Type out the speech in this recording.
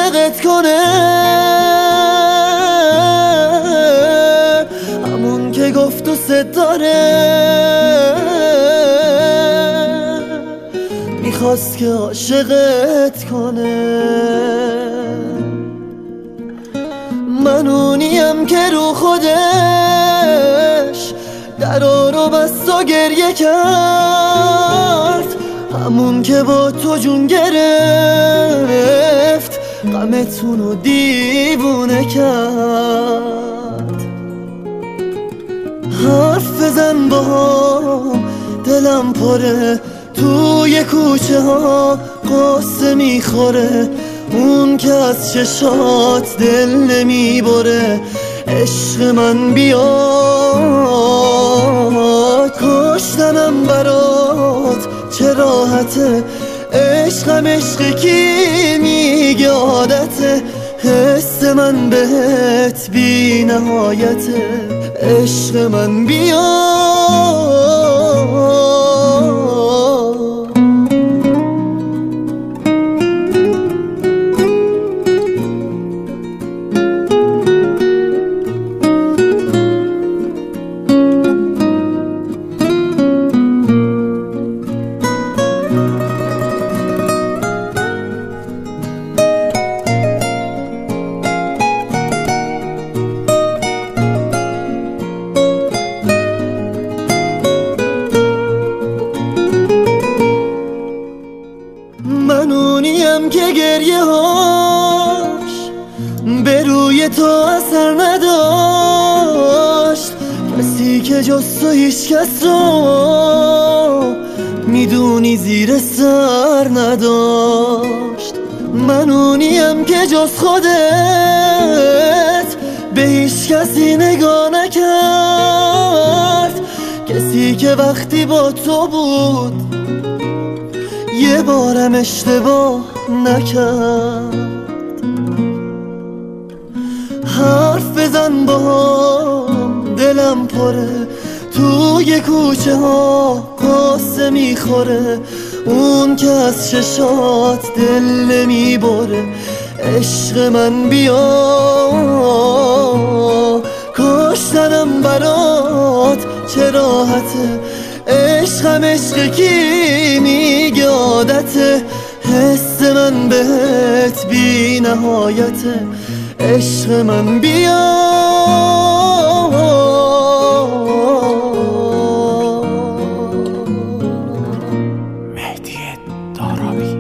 عاشقت کنه، همون که گفت دوست داره، میخواست که عاشقت کنه. من اونیم که رو خودش درا رو بست و گریه کرد، همون که با تو جون گرفت، غمتونو دیوونه کرد. حرف بزن با هم دلم پره، توی کوچه ها قصه میخوره، اون که از چشات دل نمیبره. عشق من بیاد کشتنم برات چه راحته، عشقم عشق کی میگه عادته، حس من بهت بی نهایته. عشق من بیاد من اونیم که گریه هاش به روی تو اثر نداشت، کسی که جز تو هیچ کس رو میدونی زیر سر نداشت. من اونیم که جز خودت به هیچ کسی نگاه نکرد، کسی که وقتی با تو بود یه بارم اشتباه نکرد. حرف بزن با هم دلم پره، توی کوچه ها قصه میخوره، اون که از چشات دل نمیبره. عشق من بیا کشتنم برات چه راحته، عشقم عشق کی میگه عادته، حس من بهت بی نهایته. عشق من مهدی دارابی.